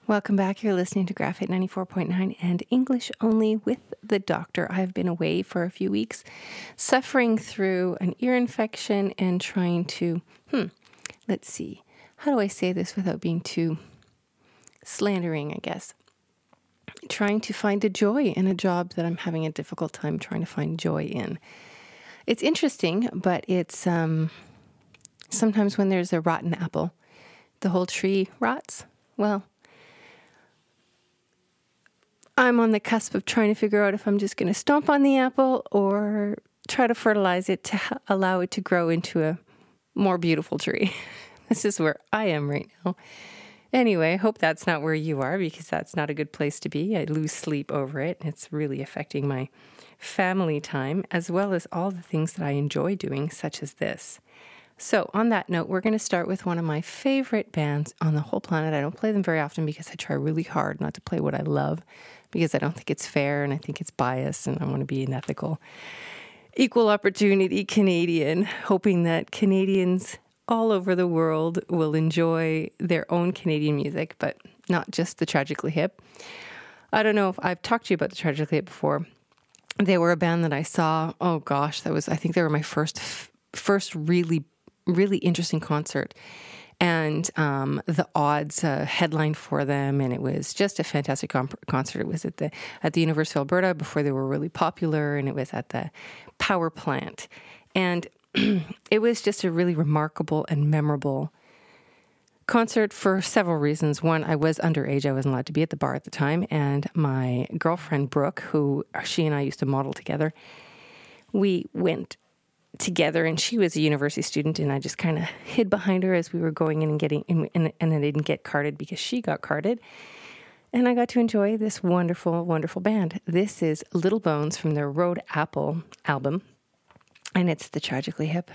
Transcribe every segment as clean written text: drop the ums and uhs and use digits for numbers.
Welcome back. You're listening to Graphite 94.9 and English Only with the Doctor. I've been away for a few weeks, suffering through an ear infection and trying to, let's see, how do I say this without being too slandering, I guess? Trying to find a joy in a job that I'm having a difficult time trying to find joy in. It's interesting, but it's sometimes when there's a rotten apple, the whole tree rots. Well, I'm on the cusp of trying to figure out if I'm just going to stomp on the apple or try to fertilize it to allow it to grow into a more beautiful tree. This is where I am right now. Anyway, I hope that's not where you are, because that's not a good place to be. I lose sleep over it. It's really affecting my family time as well as all the things that I enjoy doing, such as this. So on that note, we're going to start with one of my favorite bands on the whole planet. I don't play them very often because I try really hard not to play what I love, because I don't think it's fair and I think it's biased, and I want to be an ethical, equal opportunity Canadian, hoping that Canadians all over the world will enjoy their own Canadian music, but not just the Tragically Hip. I don't know if I've talked to you about the Tragically Hip before. They were a band that I saw, I think they were my first really interesting concert. And the Odds headlined for them, and it was just a fantastic concert. It was at the University of Alberta before they were really popular, and it was at the power plant. And it was just a really remarkable and memorable concert for several reasons. One, I was underage. I wasn't allowed to be at the bar at the time. And my girlfriend, Brooke, she and I used to model together, we went together, and she was a university student, and I just kind of hid behind her as we were going in and getting in, and I didn't get carded because she got carded. And I got to enjoy this wonderful, wonderful band. This is Little Bones from their Road Apple album, and it's the Tragically Hip.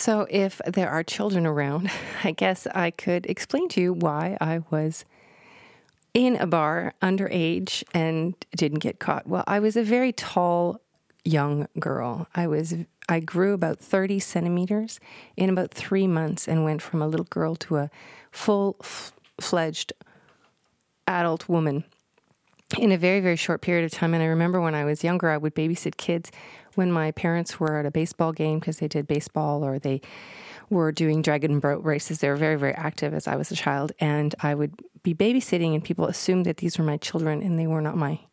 So if there are children around, I guess I could explain to you why I was in a bar underage and didn't get caught. Well, I was a very tall young girl. I grew about 30 centimeters in about 3 months and went from a little girl to a full-fledged adult woman in a very, very short period of time. And I remember when I was younger, I would babysit kids when my parents were at a baseball game because they did baseball, or they were doing dragon boat races. They were very, very active as I was a child. And I would be babysitting, and people assumed that these were my children, and they were not my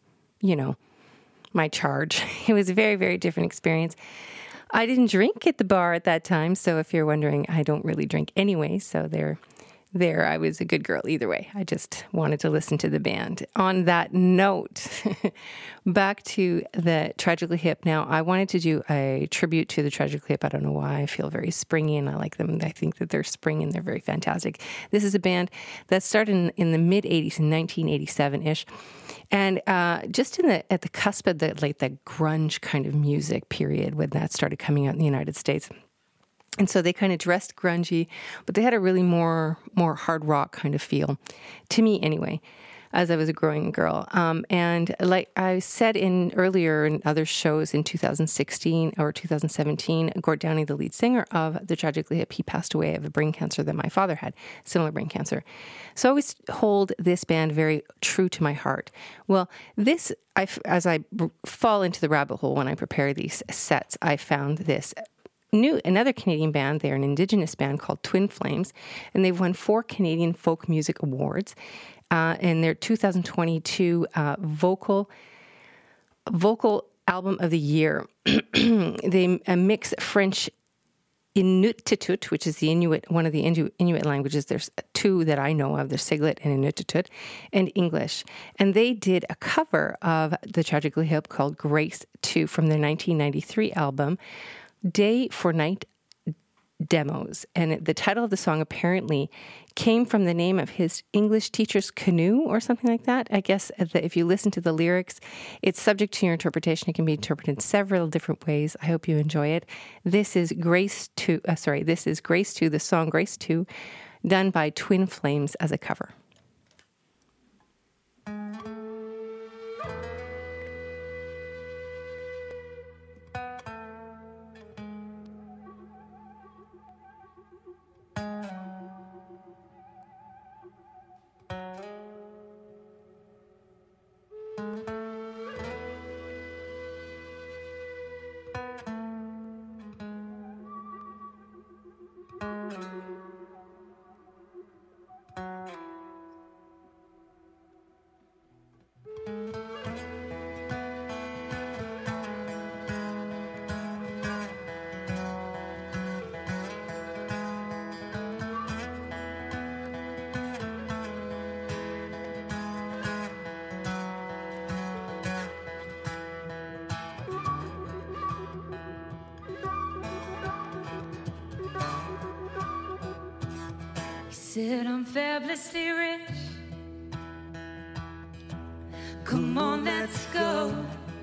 charge. It was a very, very different experience. I didn't drink at the bar at that time. So if you're wondering, I don't really drink anyway. So there, I was a good girl either way. I just wanted to listen to the band. On that note, back to the Tragically Hip. Now, I wanted to do a tribute to the Tragically Hip. I don't know why. I feel very springy, and I like them. I think that they're spring and they're very fantastic. This is a band that started in the mid-'80s, in 1987-ish. And just at the cusp of the grunge kind of music period when that started coming out in the United States. And so they kind of dressed grungy, but they had a really more hard rock kind of feel, to me anyway, as I was a growing girl. And like I said earlier in other shows in 2016 or 2017, Gord Downie, the lead singer of the Tragically Hip, he passed away of a brain cancer that my father had, similar brain cancer. So I always hold this band very true to my heart. Well, as I fall into the rabbit hole when I prepare these sets, I found this another Canadian band. They're an Indigenous band called Twin Flames, and they've won 4 Canadian Folk Music Awards. And their 2022 vocal album of the year, they mix French Inuktitut, which is one of the Inuit languages. There's 2 that I know of. There's Siglit and Inuktitut, and English. And they did a cover of the Tragically Hip called Grace 2 from their 1993 album, Day for Night Demos. And the title of the song apparently came from the name of his English teacher's canoe or something like that. I guess if you listen to the lyrics, it's subject to your interpretation. It can be interpreted in several different ways. I hope you enjoy it. This is Grace 2, the song Grace 2, done by Twin Flames as a cover. Said I'm fabulously rich. Come on, let's go.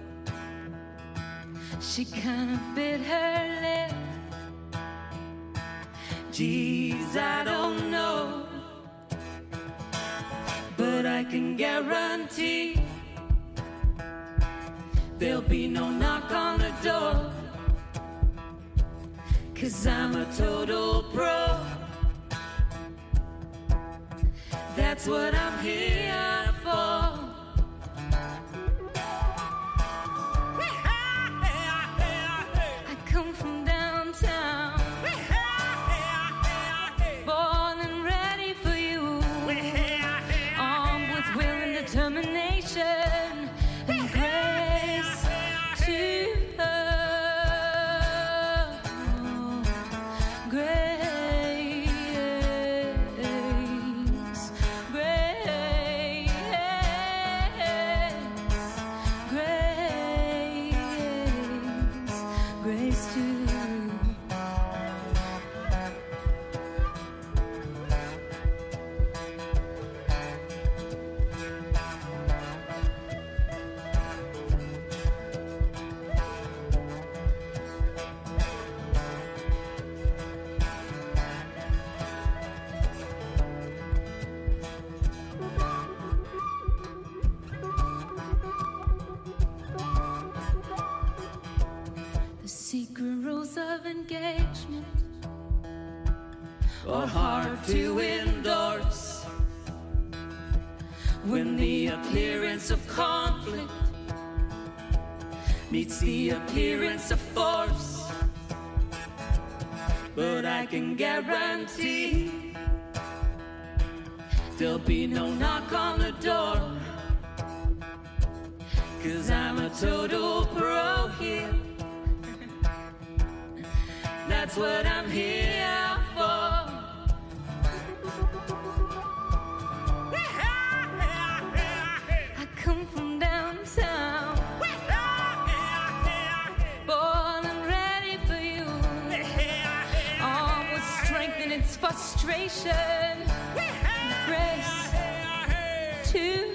She kinda bit her lip. Geez, I don't know, but I can guarantee there'll be no knock on the door, 'cause I'm a total pro. That's what I'm here for. I come from downtown, born and ready for you, armed with will and determination and grace to grace. or hard to endorse. When the appearance of conflict meets the appearance of force, but I can guarantee there'll be no knock on the door, 'cause I'm a total pro here. That's what I'm here for. I come from downtown, born and ready for you, armed with strength and its frustration, grace to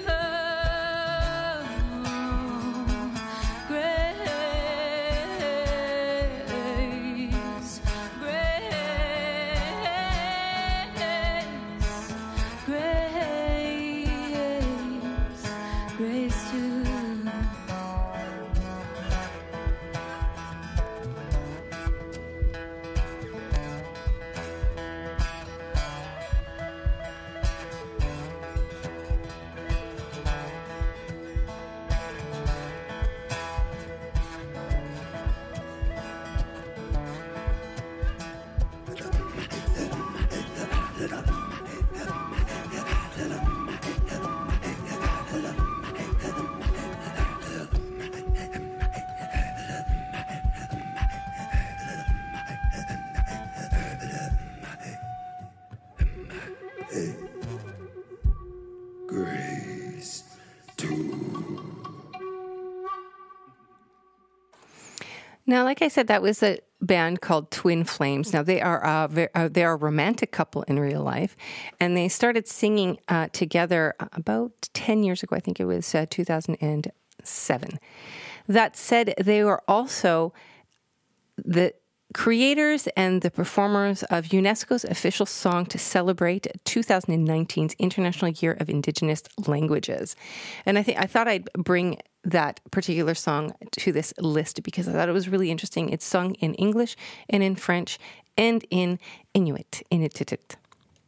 Now, like I said, that was a band called Twin Flames. Now, they are a romantic couple in real life, and they started singing together about 10 years ago. I think it was 2007. That said, they were also the creators and the performers of UNESCO's official song to celebrate 2019's International Year of Indigenous Languages. And I thought I'd bring that particular song to this list because I thought it was really interesting. It's sung in English and in French and in Inuit, Inuttitut.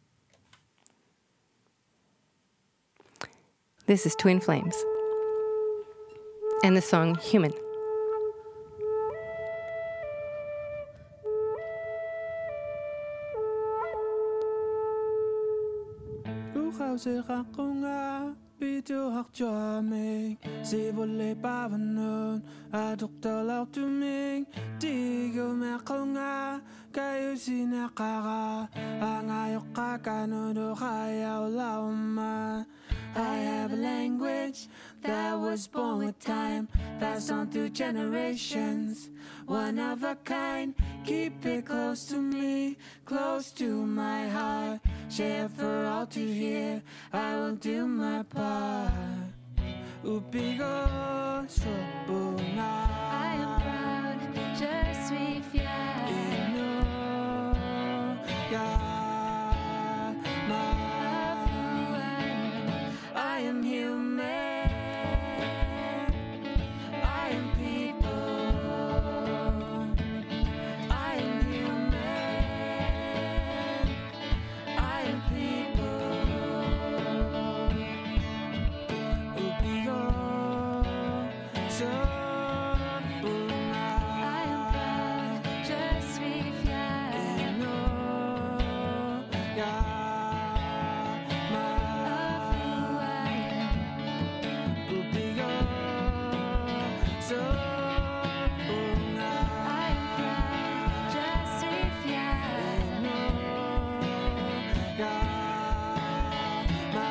This is Twin Flames and the song Human. Bitte hak jaming, si volle pavanon, adok talaw tuming, tigo mekonga, kayo sinakara, angayok kakanudo kaya ulauma. I have a language that was born with time, passed on through generations, one of a kind. Keep it close to me, close to my heart, share for all to hear. I will do my part. Upigo sobunga. I am proud, je suis fier. Ino ya ma. I am human. I am people. I am human. I am people. Upigo sobunga. I am proud, je suis fier. Ino ya ma. Upigo sobunga. I am proud, je suis fier. Ino ya ma.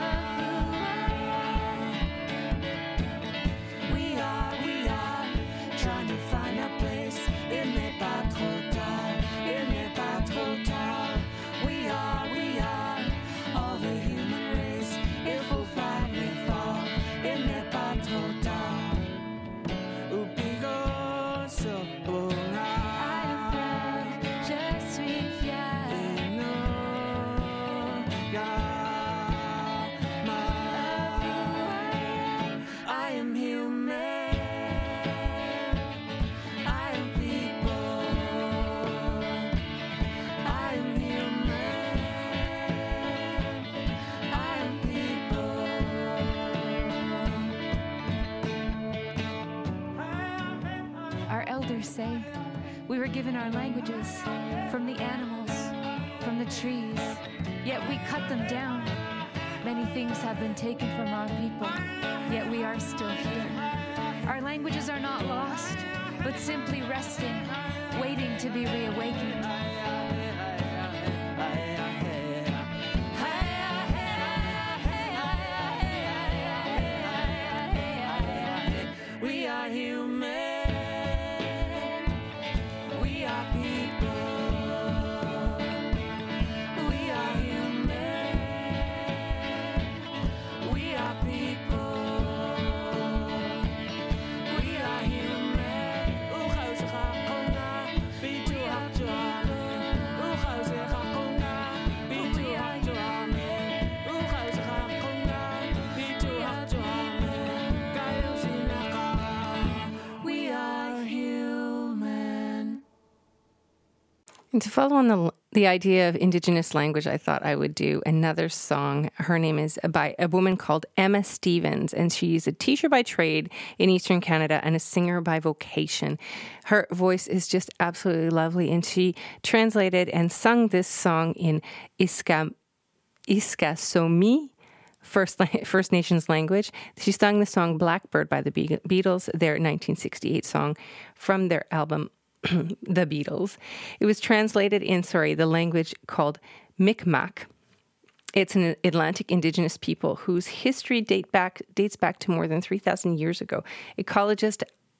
We are trying to find a place. Il n'est pas trop tard. Il n'est pas trop tard. We are all the human race. Il faut faire l'effort. Il n'est pas trop tard. Upigo sobunga. I am proud, je suis fier. Ino ya ma. I am human. I am people. I am human. elders say. We were given our languages from the animals, from the trees, yet we cut them down. Many things have been taken from our people, yet we are still here. Our languages are not lost, but simply resting, waiting to be reawakened. We are human. We are people. We are human. We are people. We are human. Ukhawse khaqona bitu hakjwane. Ukhawse khaqona bitu hakjwane. Ukhawse khaqona bitu hakjwane. We are human. And to follow on the idea of Indigenous language, I thought I would do another song. Her name is by a woman called Emma Stevens, and she's a teacher by trade in Eastern Canada and a singer by vocation. Her voice is just absolutely lovely, and she translated and sung this song in Iskasomi, First Nations language. She sung the song Blackbird by the Beatles, their 1968 song from their album The Beatles. It was translated in, the language called Mi'kmaq. It's an Atlantic Indigenous people whose history dates back to more than 3,000 years ago. Ecologists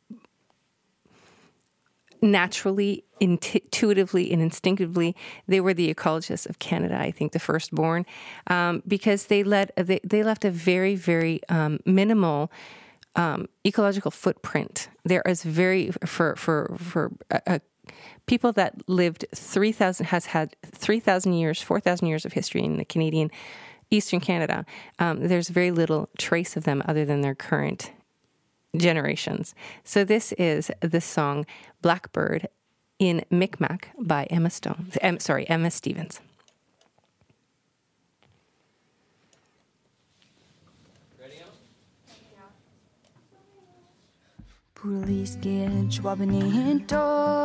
naturally, intuitively, and instinctively, they were the ecologists of Canada, I think the firstborn, because they left a very, very minimal ecological footprint. There is for people that lived 3,000 has had 3,000 years, 4,000 years of history in the Canadian Eastern Canada. There's very little trace of them other than their current generations. So this is the song Blackbird in Mi'kmaq by Emma Stevens. Police get schwabani hinto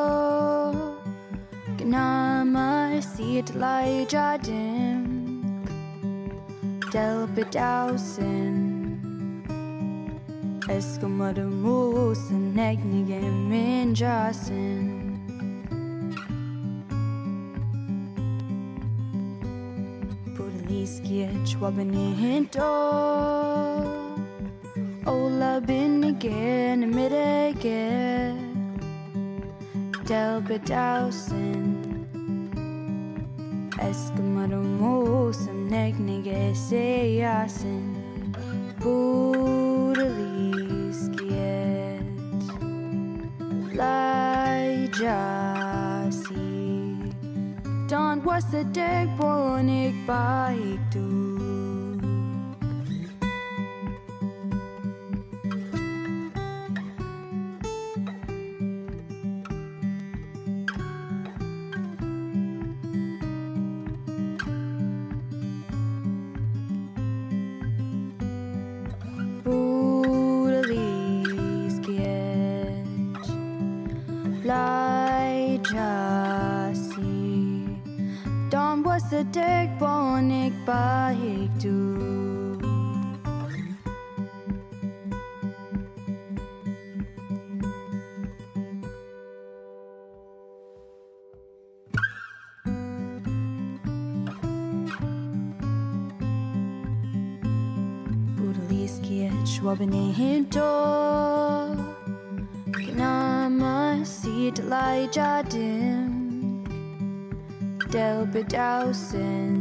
Gnama sit lai jadim Del bedausen Eskamademus and Negnigem in Jassen Police get schwabani hinto Ola bin again, midage Del bedausen Eskamademusam negnige seyasen Budaliskiet Lai jasi Don was the deg bonik baik du the deg bonik baik du Budaliskiet schwabani hinto Gnama sit lai jadim Del bedausen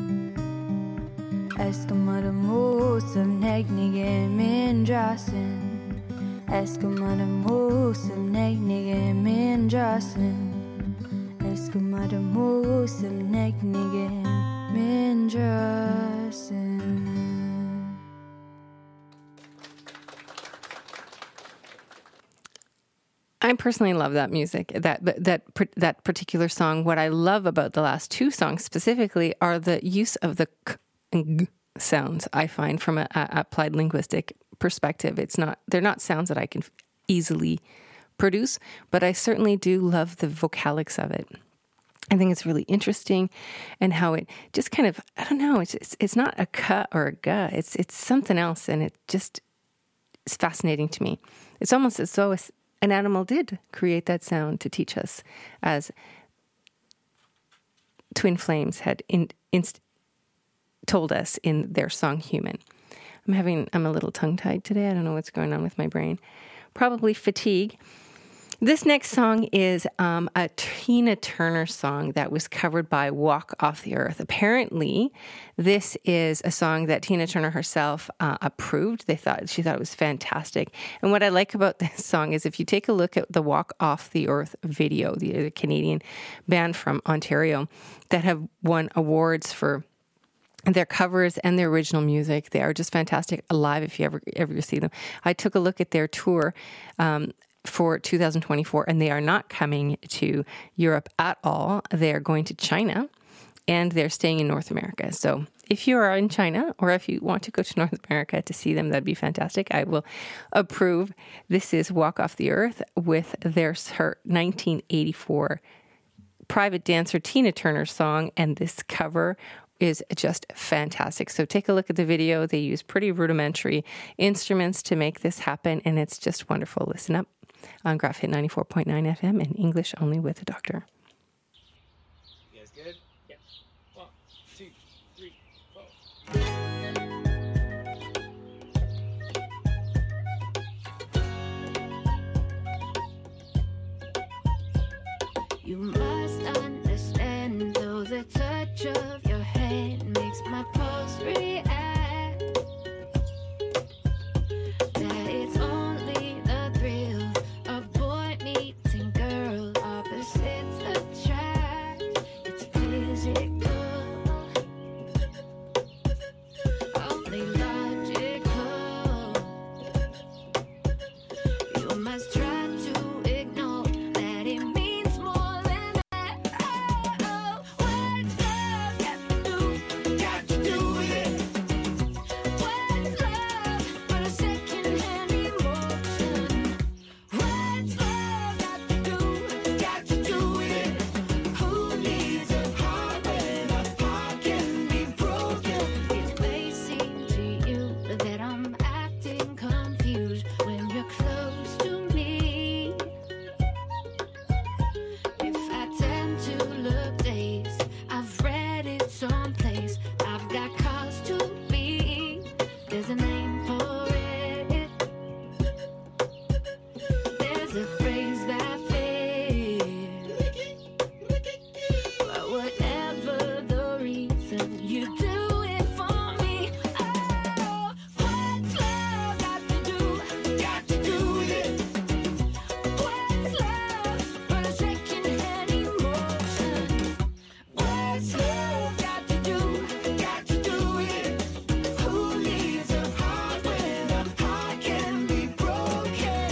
Eskamademusam negnigem in Jassen Eskamademusam negnigem in Jassen Eskamademusam negnigem in Jassen. I personally love that music, that particular song. What I love about the last two songs specifically are the use of the k and g sounds. I find from a applied linguistic perspective, they're not sounds that I can easily produce, but I certainly do love the vocalics of it. I think it's really interesting, and how it just kind of, I don't know, it's not a ka or a ga, it's something else, and it just is fascinating to me. It's almost as though an animal did create that sound to teach us, as Twin Flames had told us in their song Human. I'm a little tongue-tied today. I don't know what's going on with my brain. Probably fatigue. This next song is a Tina Turner song that was covered by Walk Off the Earth. Apparently, this is a song that Tina Turner herself approved. She thought it was fantastic. And what I like about this song is if you take a look at the Walk Off the Earth video, the Canadian band from Ontario that have won awards for their covers and their original music, they are just fantastic live if you ever see them. I took a look at their tour for 2024, and they are not coming to Europe at all. They are going to China, and they're staying in North America. So if you are in China, or if you want to go to North America to see them, that'd be fantastic. I will approve. This is Walk Off the Earth with her 1984 private dancer Tina Turner song, and this cover is just fantastic. So take a look at the video. They use pretty rudimentary instruments to make this happen, and it's just wonderful. Listen up on Graph Hit 94.9 FM in English only with a doctor. You guys good? Yeah. 1, 2, 3, 4. You must understand, though the touch of your hand makes my pulse react, that it's only the thrill of boy meeting girl, opposites attract. It's physical, only logical. You must try to ignore that it means more than that. Oh, what's love got to do? Got to do with it. What's love but a second-hand emotion? What's love got to do? Got to do with it. Who needs a heart when a heart can be broken? It may seem to you that I'm acting confused when you're close to me. If I tend to look dazed, I've read it someplace. I've got cause to be. There's a name for it. There's a phrase that fits. But whatever the reason, you do it for me. Oh, what's love got to do? Got to do with it. What's love but a second-hand emotion? What's love got to do? Got to do with it. Who needs a heart when a heart can be broken?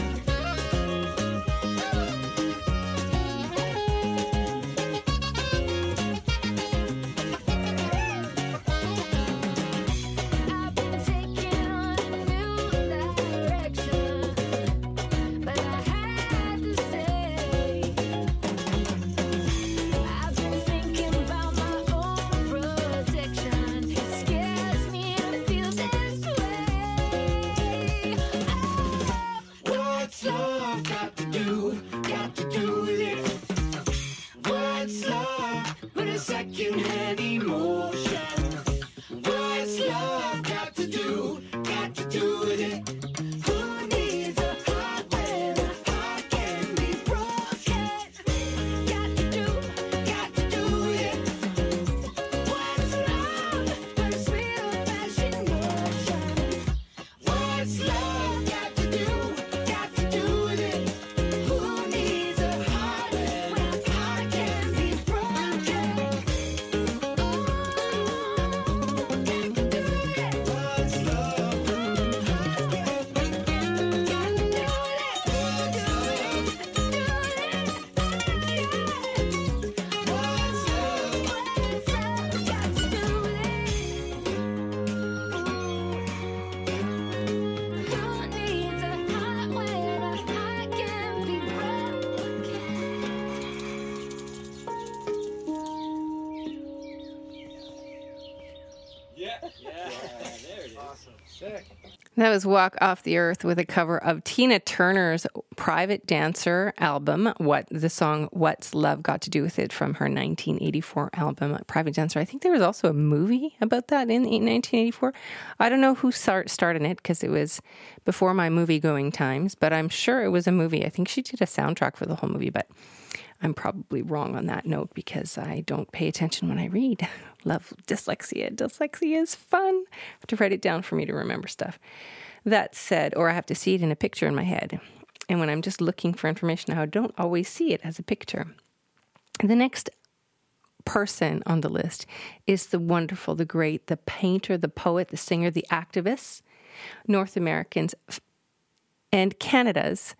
Yeah. Yeah. There it is. Awesome. Sick. That was Walk Off the Earth with a cover of Tina Turner's Private Dancer album. The song What's Love Got to Do with It from her 1984 album, Private Dancer. I think there was also a movie about that in 1984. I don't know who starred in it because it was before my movie-going times, but I'm sure it was a movie. I think she did a soundtrack for the whole movie, but I'm probably wrong on that note because I don't pay attention when I read. Love dyslexia. Dyslexia is fun. I have to write it down for me to remember stuff. That said, or I have to see it in a picture in my head. And when I'm just looking for information, I don't always see it as a picture. The next person on the list is the wonderful, the great, the painter, the poet, the singer, the activist, North Americans and Canada's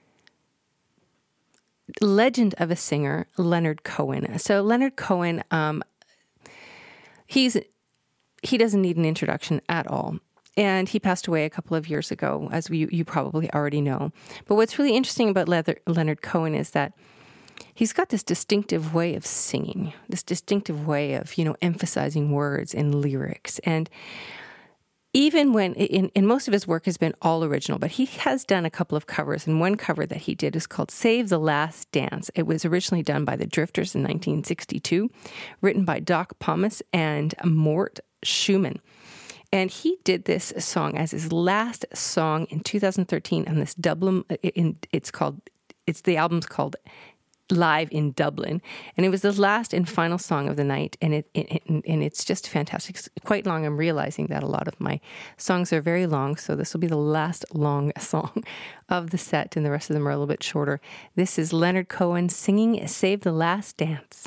legend of a singer, Leonard Cohen. So Leonard Cohen, he doesn't need an introduction at all. And he passed away a couple of years ago, as you probably already know. But what's really interesting about Leonard Cohen is that he's got this distinctive way of singing, this distinctive way of, emphasizing words and lyrics. And even when, in most of his work has been all original, but he has done a couple of covers, and one cover that he did is called Save the Last Dance. It was originally done by the Drifters in 1962, written by Doc Pomus and Mort Schumann. And he did this song as his last song in 2013 on this Dublin, the album's called Live in Dublin, and it was the last and final song of the night, and it's just fantastic. It's quite long. I'm realizing that a lot of my songs are very long, so this will be the last long song of the set, and the rest of them are a little bit shorter. This is Leonard Cohen singing Save the Last Dance.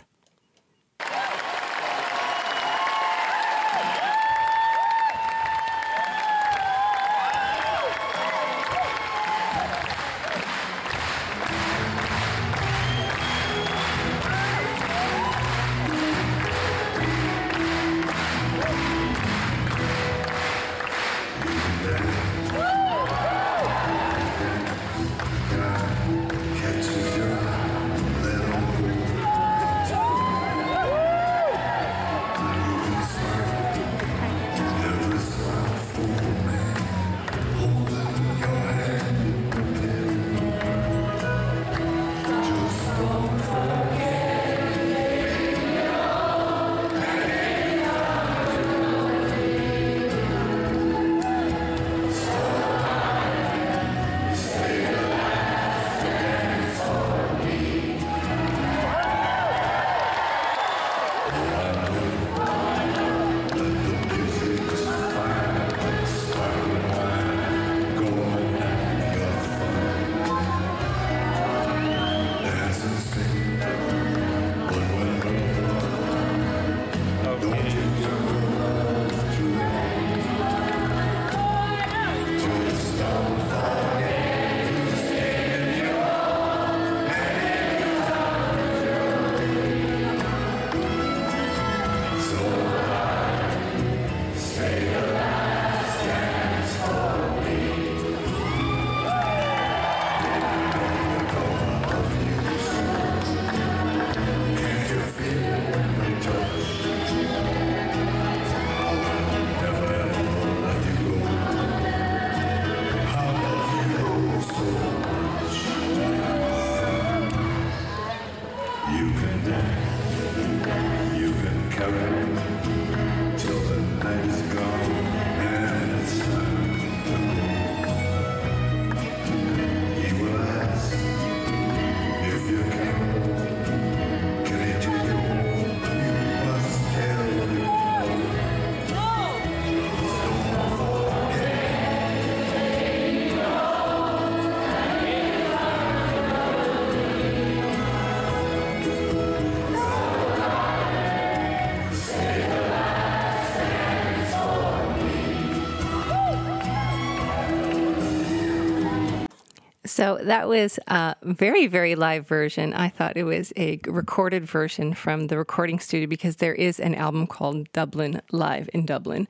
So that was a very, very live version. I thought it was a recorded version from the recording studio because there is an album called Dublin Live in Dublin.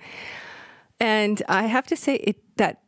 And I have to say that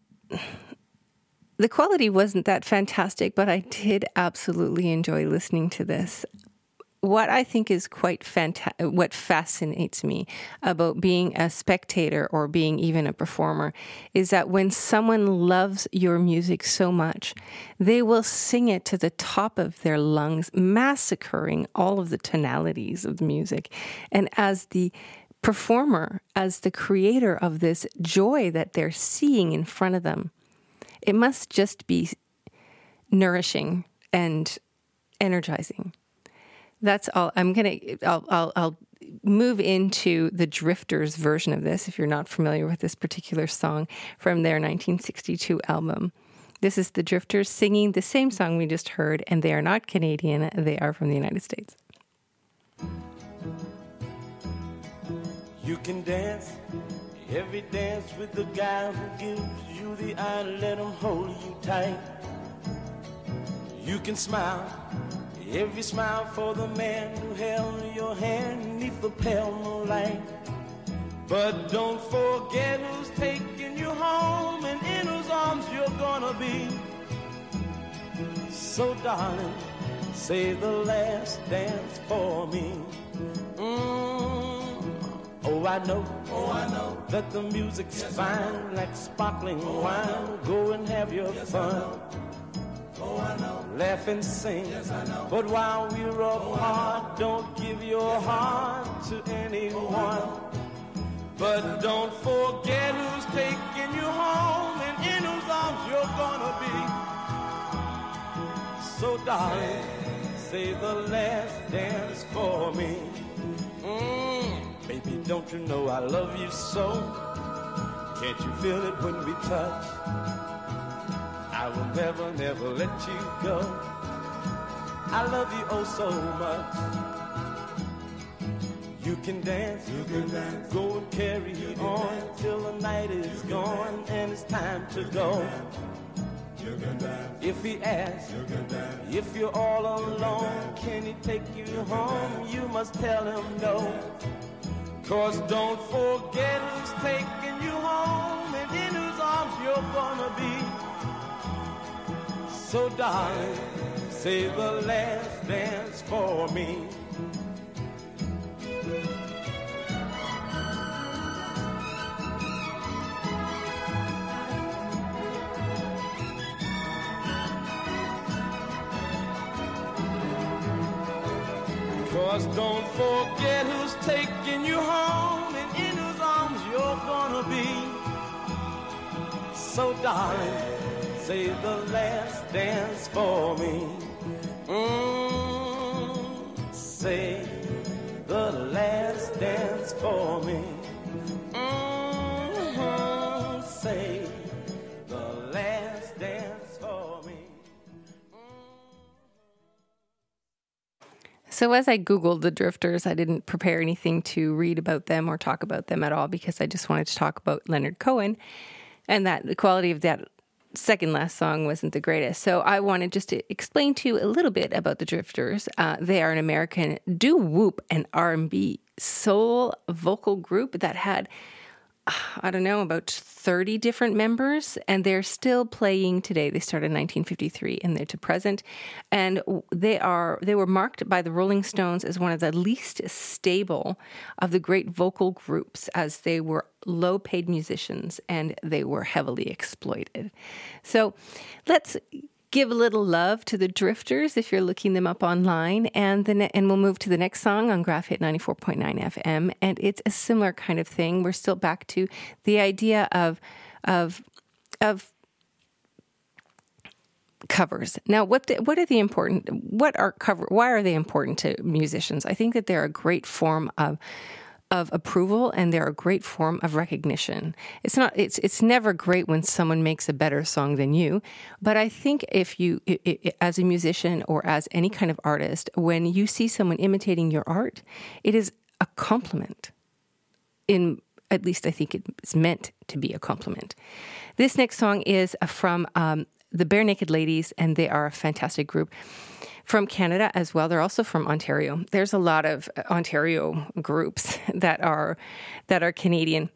the quality wasn't that fantastic, but I did absolutely enjoy listening to this. what I think is what fascinates me about being a spectator or being even a performer is that when someone loves your music so much, they will sing it to the top of their lungs, massacring all of the tonalities of the music. And as the performer, as the creator of this joy that they're seeing in front of them, it must just be nourishing and energizing. That's all. I'll move into the Drifters version of this, if you're not familiar with this particular song from their 1962 album. This is the Drifters singing the same song we just heard, and they are not Canadian. They are from the United States. You can dance every dance with the guy who gives you the eye. Let him hold you tight. You can smile every smile for the man who held your hand neath the pale moonlight. But don't forget who's taking you home and in whose arms you're gonna be. So darling, say the last dance for me. Oh, I know that the music's fine, like sparkling wine. Go and have your fun. Laugh and sing, but while we're apart, don't give your heart to anyone. But don't forget who's taking you home and in whose arms you're gonna be. So darling, say the last dance for me. Baby, don't you know I love you so? Can't you feel it when we touch? I will never, never let you go. I love you oh so much. You can dance, go and carry on till the night is gone and it's time to go. If he asks, if you're all alone, can he take you home? You must tell him no. 'Cause don't forget who's taking you home and in whose arms you're gonna be. So darling, say the last dance for me. 'Cause don't forget who's taking you home and in whose arms you're gonna be. So darling, say the last dance for me. Say the last dance for me. Say the last dance for me. So as I Googled the Drifters, I didn't prepare anything to read about them or talk about them at all because I just wanted to talk about Leonard Cohen and that the quality of that second last song wasn't the greatest. So I wanted just to explain to you a little bit about the Drifters. They are an American doo-wop and R&B soul vocal group that had, I don't know, about 30 different members, and they're still playing today. They started in 1953 and they're to present. And they were marked by the Rolling Stones as one of the least stable of the great vocal groups, as they were low-paid musicians and they were heavily exploited. So let's give a little love to the Drifters if you're looking them up online, and we'll move to the next song on Graph Hit 94.9 FM, and it's a similar kind of thing. We're still back to the idea of covers. Now, why are they important to musicians? I think that they're a great form of approval, and they're a great form of recognition. It's never great when someone makes a better song than you, but I think if you, as a musician or as any kind of artist, when you see someone imitating your art, it is a compliment. At least I think it's meant to be a compliment. This next song is from the Bare Naked Ladies, and they are a fantastic group from Canada as well. They're also from Ontario. There's a lot of Ontario groups that are Canadian.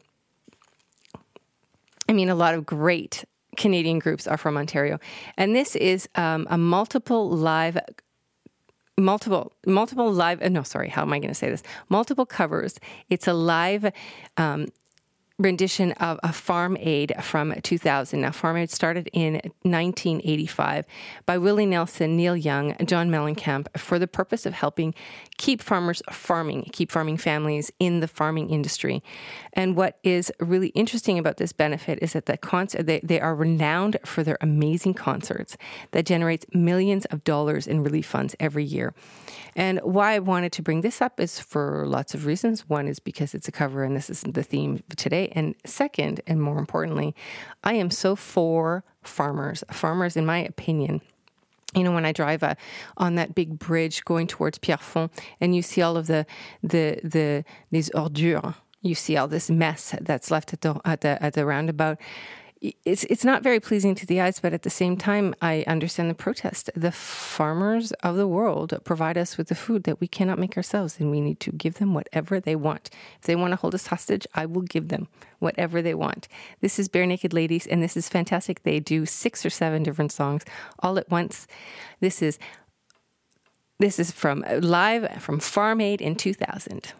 I mean, a lot of great Canadian groups are from Ontario. And this is a multiple live multiple live. No, sorry. How am I going to say this? Multiple covers. It's a live rendition of a Farm Aid from 2000. Now, Farm Aid started in 1985 by Willie Nelson, Neil Young, John Mellencamp for the purpose of helping keep farmers farming, keep farming families in the farming industry. And what is really interesting about this benefit is that they are renowned for their amazing concerts that generates millions of dollars in relief funds every year. And why I wanted to bring this up is for lots of reasons. One is because it's a cover and this is the theme today. And second, and more importantly, I am so for farmers. Farmers, in my opinion, you know, when I drive on that big bridge going towards Pierrefonds and you see all of these ordures, you see all this mess that's left at the roundabout. It's not very pleasing to the eyes, but at the same time, I understand the protest. The farmers of the world provide us with the food that we cannot make ourselves, and we need to give them whatever they want. If they want to hold us hostage, I will give them whatever they want. This is Bare Naked Ladies, and this is fantastic. They do 6 or 7 different songs all at once. This is from live from Farm Aid in 2000.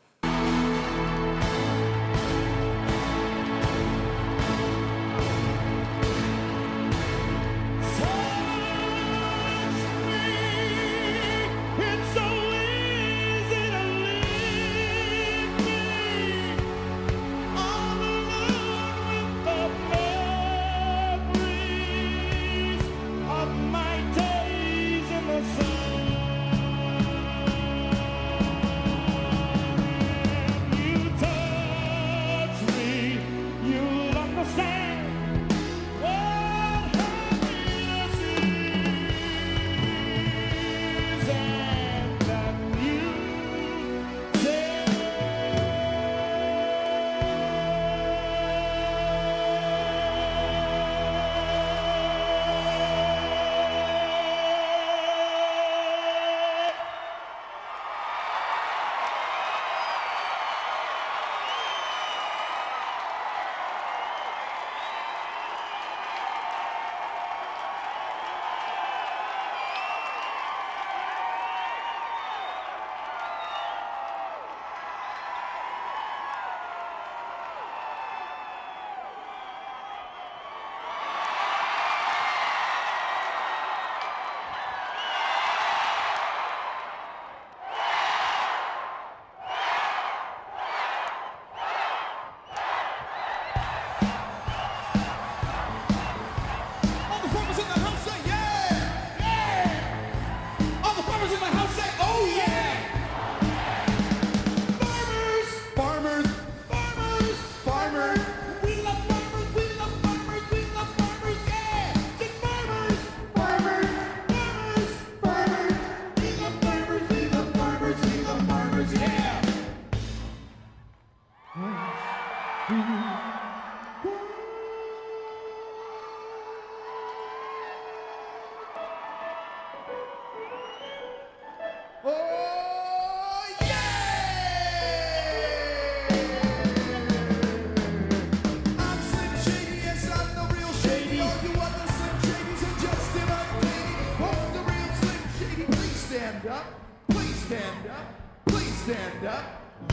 Stand up,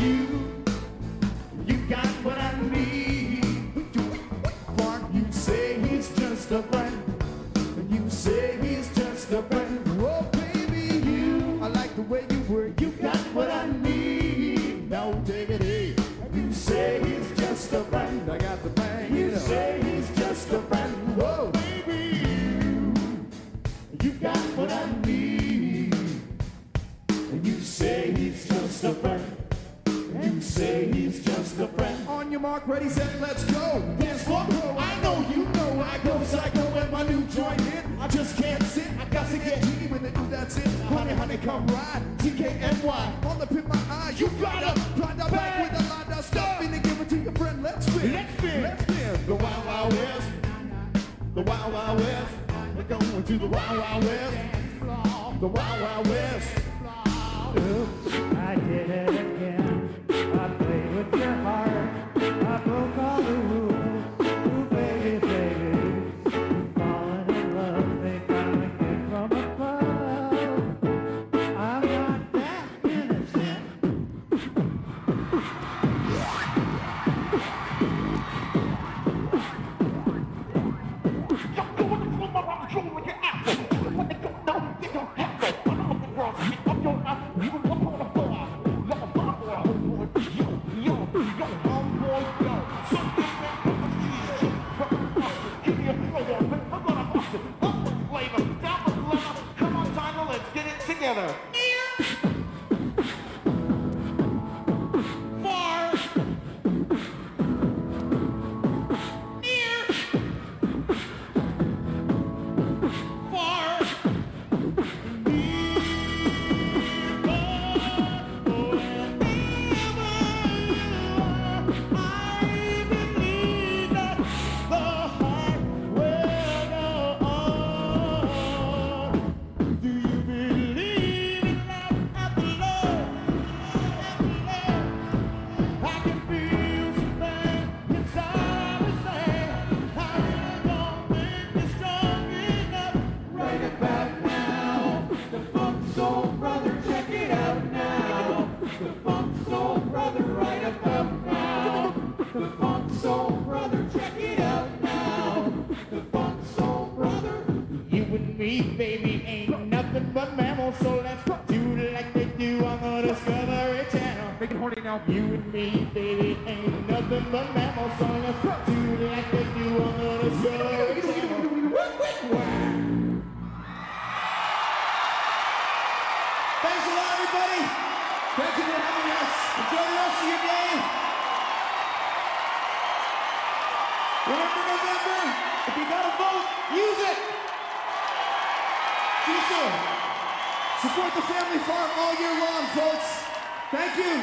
you got what I need. You say he's just a friend. You say he's just a friend. Oh baby, I like the way you work. You got what I need. Now take it easy. You say he's just a friend. I got the bang. You say he's just a friend. Whoa, baby, you got what I need. You say he's just a friend. You say he's just a friend. On your mark, ready, set, let's go. Dance for pro. I know you know I go psycho when my new joint hit. I just can't sit. I got to get jiggy when they do that's it. Honey, honey, come ride. TKNY on the pin my eye. You gotta ride the back with a lot of stuff and give it to your friend. Let's spin. Let's spin. Let's spin. The Wild Wild West. The Wild Wild West. We're going to the Wild Wild West. The Wild Wild West. I did it again. I played with your heart. I broke all the rules. Ooh, baby, baby. You've fallen in love. They found a gift from above. I The Funk Soul Brother, check it out now. The Funk Soul Brother. You and me, baby, ain't nothing but mammals, so let's do it like they do on the Discovery Channel. Make it horny now. You and me, baby, ain't nothing but mammals, so let's do it like they do on the Discovery Channel. Thanks a lot, everybody. Thank you for having us. Enjoy the rest of your day. Remember November, if you got a vote, use it. See you soon. Support the family farm all year long, folks. Thank you.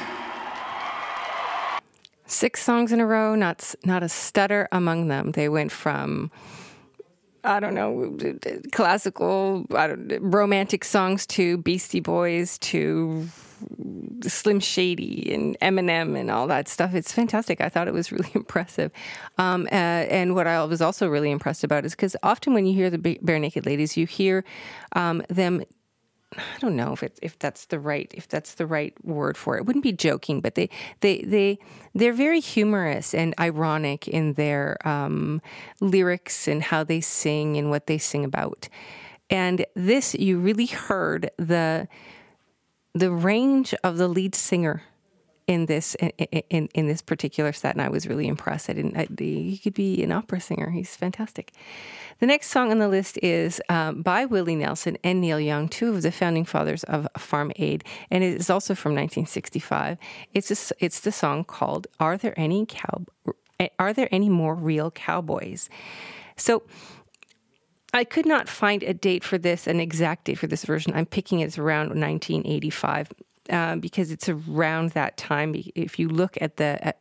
6 songs in a row, not a stutter among them. They went from, I don't know, classical, romantic songs to Beastie Boys to Slim Shady and Eminem and all that stuff. It's fantastic. I thought it was really impressive. And what I was also really impressed about is because often when you hear the Bare Naked Ladies, you hear them. I don't know if that's the right word for it. It wouldn't be joking, but they're very humorous and ironic in their lyrics and how they sing and what they sing about. And this, you really heard the range of the lead singer in this particular set, and I was really impressed. He could be an opera singer. He's fantastic. The next song on the list is by Willie Nelson and Neil Young, 2 of the founding fathers of Farm Aid, and it is also from 1965. It's the song called "Are There Any More Real Cowboys?" So I could not find a date for this, an exact date for this version. I'm picking it as around 1985. Because it's around that time. If you look at the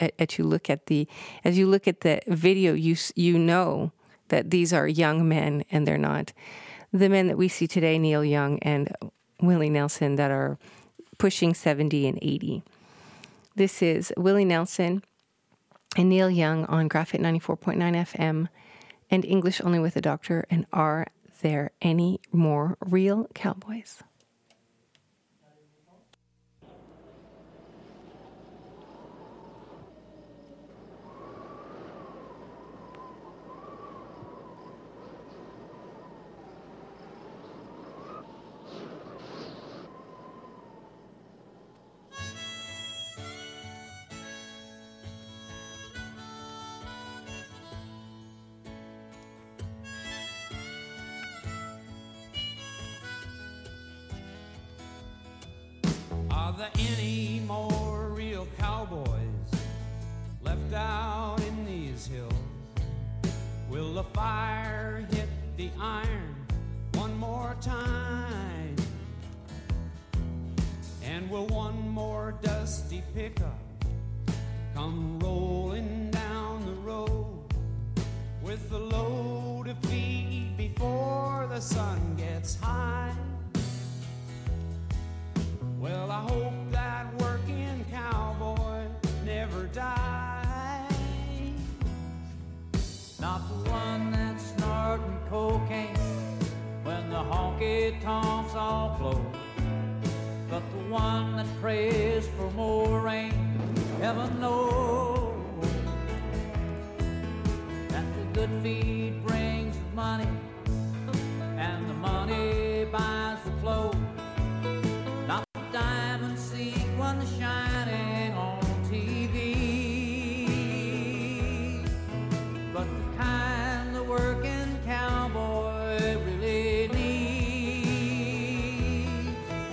video, you know that these are young men, and they're not the men that we see today, Neil Young and Willie Nelson, that are pushing 70 and 80. This is Willie Nelson and Neil Young on Graphite 94.9 FM and English Only with a Doctor. And Are There Any More Real Cowboys? Are there any more real cowboys left out in these hills? Will the fire hit the iron one more time? And will one more dusty pickup come rolling down the road with the load of feed before the sun gets high? Well, I hope that working cowboy never dies. Not the one that's snorting cocaine when the honky-tonks all close, but the one that prays for more rain. Heaven knows that the good feed brings the money, and the money buys the clothes. Not the diamond sequin shining on TV, but the kind the working cowboy really needs.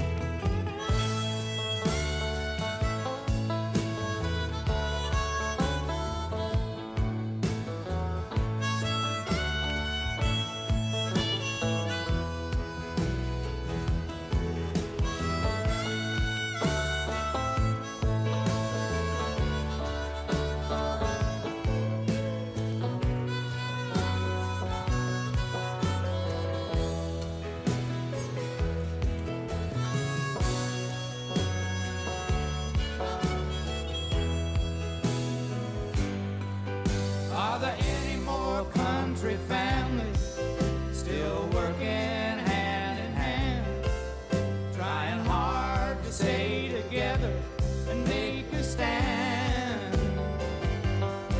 Are there any more country families still working hand in hand, trying hard to stay together and make a stand?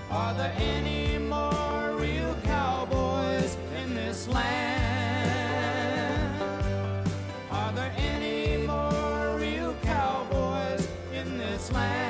Are there any more real cowboys in this land? Are there any more real cowboys in this land?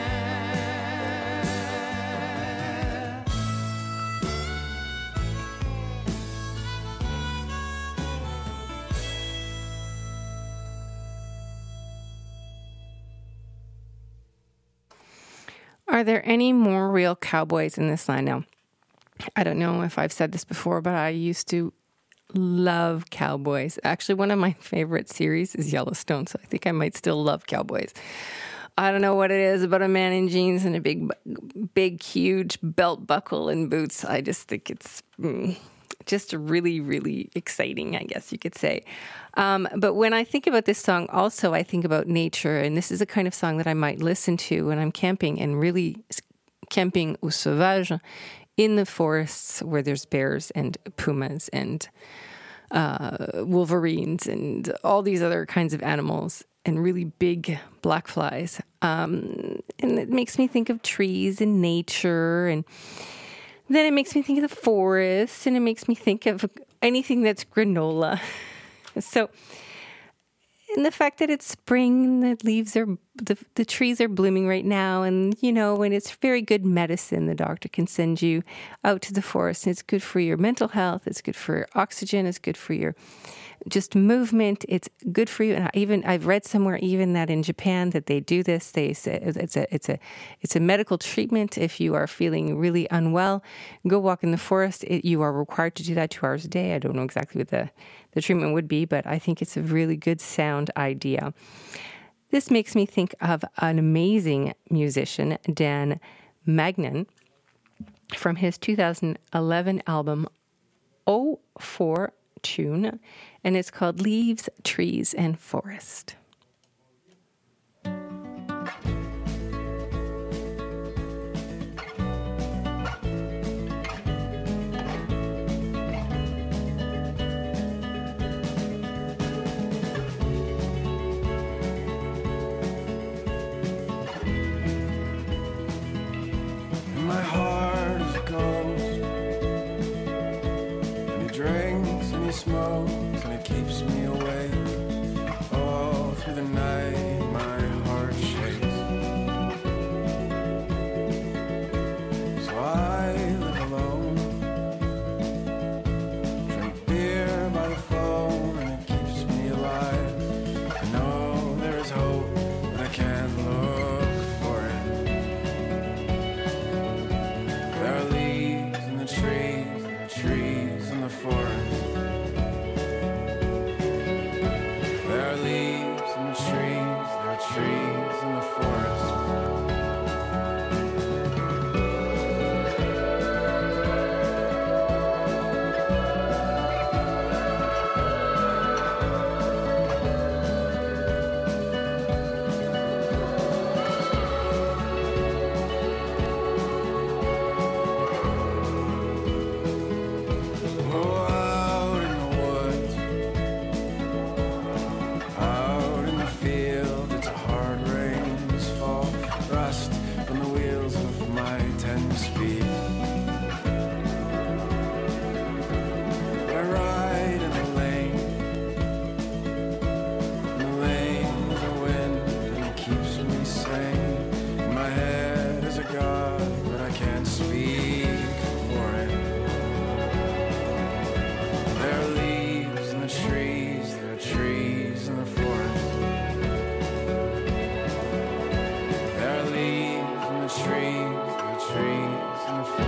Are there any more real cowboys in this land? Now, I don't know if I've said this before, but I used to love cowboys. Actually, one of my favorite series is Yellowstone, so I think I might still love cowboys. I don't know what it is about a man in jeans and a big, huge belt buckle and boots. I just think it's just really, really exciting, I guess you could say. But when I think about this song, also I think about nature, and this is a kind of song that I might listen to when I'm camping, and really camping au sauvage in the forests where there's bears and pumas and wolverines and all these other kinds of animals and really big black flies. And it makes me think of trees and nature, and then it makes me think of the forest, and it makes me think of anything that's granola. So, and the fact that it's spring, the leaves are, the trees are blooming right now, and, you know, and it's very good medicine. The doctor can send you out to the forest, and it's good for your mental health, it's good for your oxygen, it's good for your just movement, it's good for you. And I've read somewhere even that in Japan that they do this. They say it's a medical treatment. If you are feeling really unwell, go walk in the forest. You are required to do that 2 hours a day. I don't know exactly what the treatment would be, but I think it's a really good sound idea. This makes me think of an amazing musician, Dan Magnan, from his 2011 album, Oh For Tune, and it's called Leaves, Trees, and Forest. My heart is a ghost, and he drinks and he smokes and it keeps me awake. All through the night my heart shakes. So I live alone, drink beer by the phone and it keeps me alive. I know there is hope, but I can't look for it. There are leaves in the trees, there are trees in the forest. There are leaves in the trees, there are trees in the forest. Oh, out in the woods, out in the field, it's a hard rains fall, rust from the wheels of my 10-speed. I ride in the lane, and the lane is a wind, and it keeps me sane. In my head is a God, but I can't speak for it. There are leaves in the trees, there are trees in the forest. There are leaves in the trees, there are trees in the forest.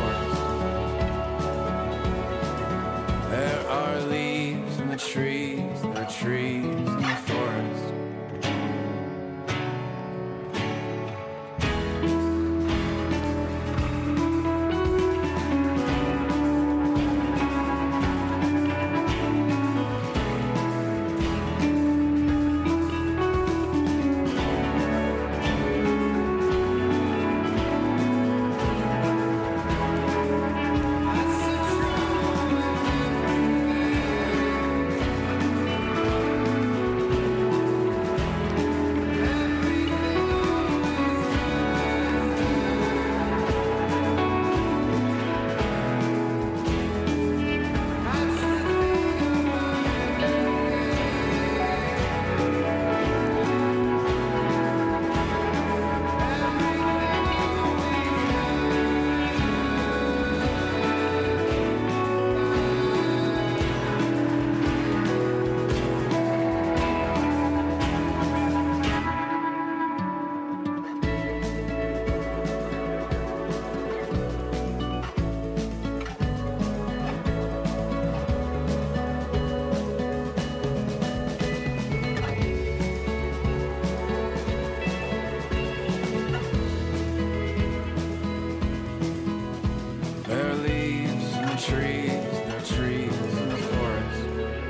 trees, there are trees in the forest.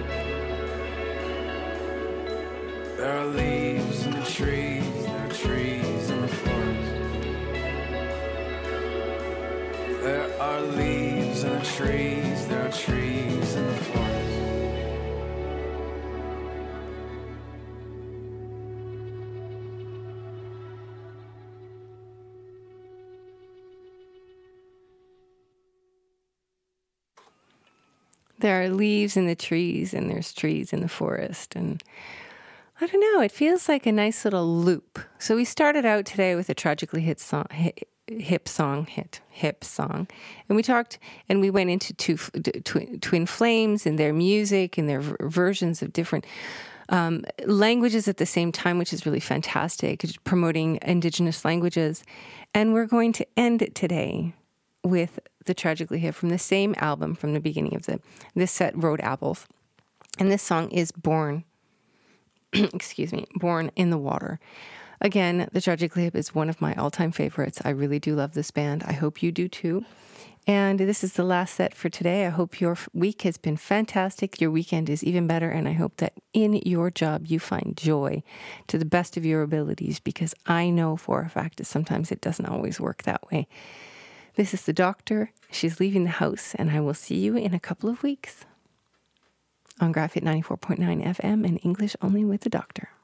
There are leaves in the trees, there are trees in the forest. There are leaves in the trees, there are trees in the forest. There are leaves in the trees and there's trees in the forest. And I don't know, it feels like a nice little loop. So we started out today with a tragically hip song. And we talked and we went into Twin Flames and their music and their versions of different languages at the same time, which is really fantastic, promoting Indigenous languages. And we're going to end it today with the Tragically Hip from the same album from the beginning of this set, Road Apples. And this song is Born, Born in the Water. Again, the Tragically Hip is one of my all-time favorites. I really do love this band. I hope you do too. And this is the last set for today. I hope your week has been fantastic. Your weekend is even better. And I hope that in your job you find joy to the best of your abilities, because I know for a fact that sometimes it doesn't always work that way. This is the doctor. She's leaving the house, and I will see you in a couple of weeks on Graphite 94.9 FM in English only with the doctor.